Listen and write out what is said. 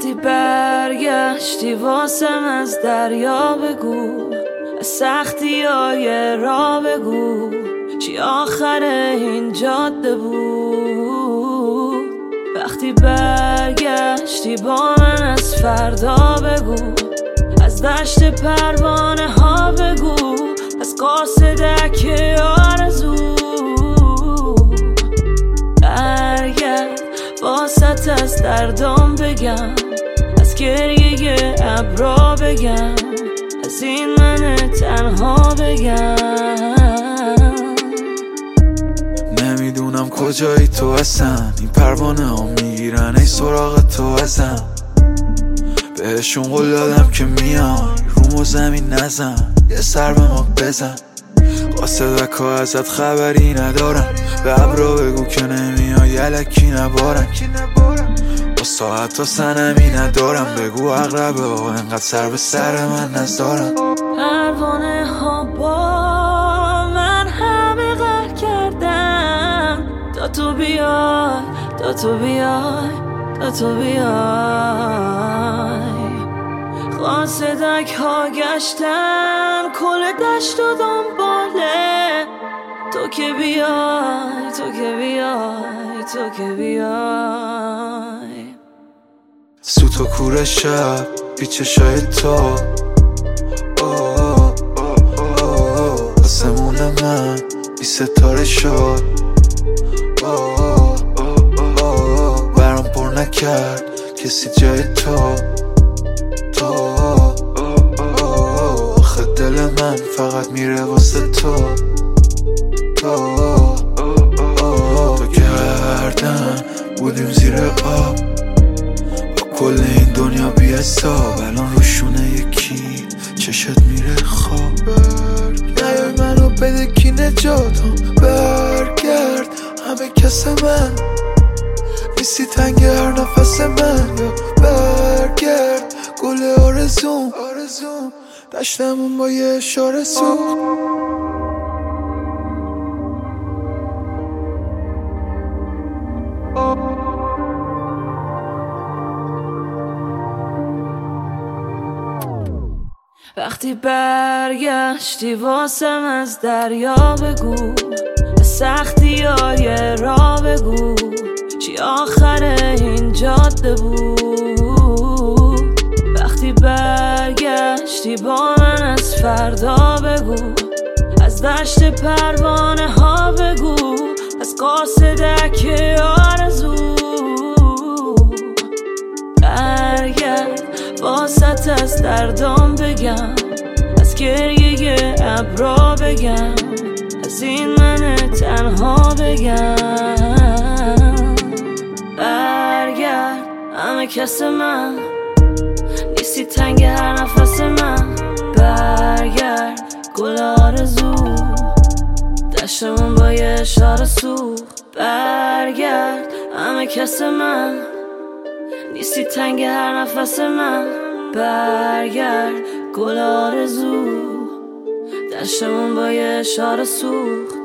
وقتی برگشتی واسم از دریا بگو، از سختی های را بگو، چی آخر این جاده بود. وقتی برگشتی با من از فردا بگو، از دشت پروانه ها بگو، از قاصدک آرزو. برگرد واسط از دردام بگم، از گریه ابرا بگم، از این من تنها بگم. نمیدونم کجایی تو اصلا، این پروانه ها میگیرن ای سراغ تو ازم. بهشون قول دادم که میان رومو زمین نزن، یه سر به ما بزن. قاصدک ها ازت خبری ندارن، به ابرا بگو که نمیای یلکی نبارن. با ساعت ها سنمی ندارم، بگو اقربه ها انقدر سر به سر من نزدارن. پروانه ها با من همه غر کردن، تا تو بیای، تا تو بیای، تا تو بیای. قاصدک ها گشتن کل دشت و دنباله، تو که بیای، تو که بیای، تو که بیای. سوت و کور شب بی چشای تو، آسمون من بی ستاره شد. برام پر نکرد کسی جای تو. آخه دل من فقط میره واسه تو. تو گردن بودیم زیر آب، با کل این دنیا بی حساب. الان روشونه یکی چشت میره خواب. نیای منو بده کی نجاتم، برگرد همه کس من نیستی تنگ هر نفس من. برگرد گل آرزوم، دشتمون با یه اشاره سوخت. وقتی برگشتی واسم از دریا بگو، از سختی های را بگو، چی آخر این جاده بود. وقتی برگشتی با من از فردا بگو، از دشت پروانه ها بگو، از قاصدک آرزو. برگرد واسط از دردام بگم، از گریه ابرا بگم، از این من تنها بگم. برگرد همه کس من نیستی تنگ هر نفس من. برگرد گل آرزو، دشتمون با یه اشاره سوخت. برگرد همه کس من نیستی تنگ هر نفس من. برگرد گل آرزو، دشتمون با یه اشاره سوخت.